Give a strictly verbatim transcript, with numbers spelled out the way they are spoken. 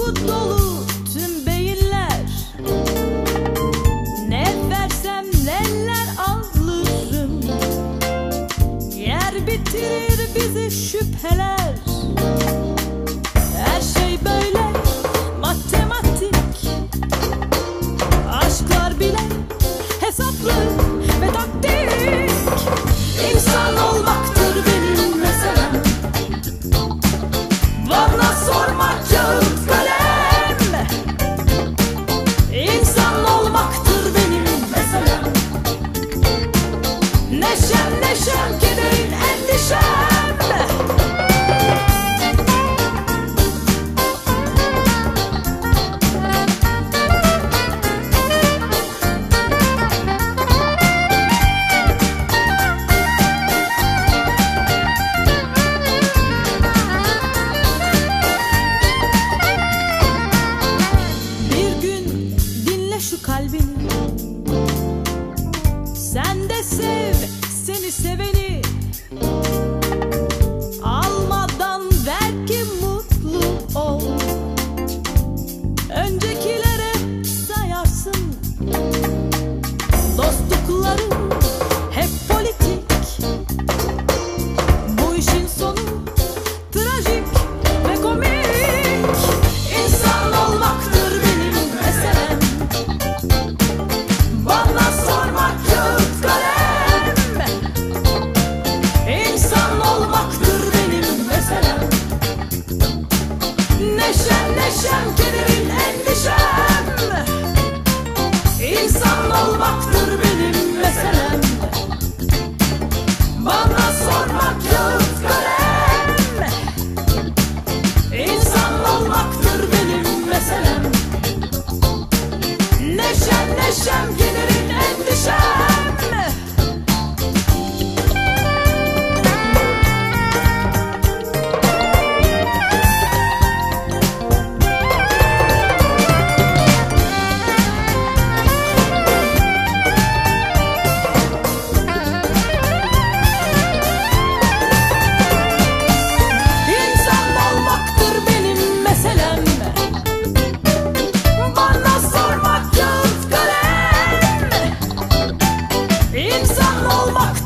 Tutku dolu tüm beyinler, ne versem neler alırım. Yer bitirir bizi şüpheler. Her şey böyle matematik, aşklar bile hesaplı ve taktik. İnsan olmaktır benim meselem, bana sorma kağıt kalem. İnsan olmaktır benim meselem. Neşem neşem, kederin endişem. Şu kalbini sen de sev, seni seveni. Almadan ver ki mutlu ol. Öncekilere sayarsın, dostlukların hep politik. Bu işin sonu trajik ve komik. İnsan olmaktır benim meselem, bana sorma kağıt kalem. İnsan olmaktır benim meselem. Neşem neşem, kederin endişem. İnsan olmaktır benim meselem. Bana sorma kağıt kalem. İnsan olmaktır benim meselem. Neşem neşem, kederin endişem. İnsan olmaktır benim meselem, bana sorma kağıt kalem. İnsan olmak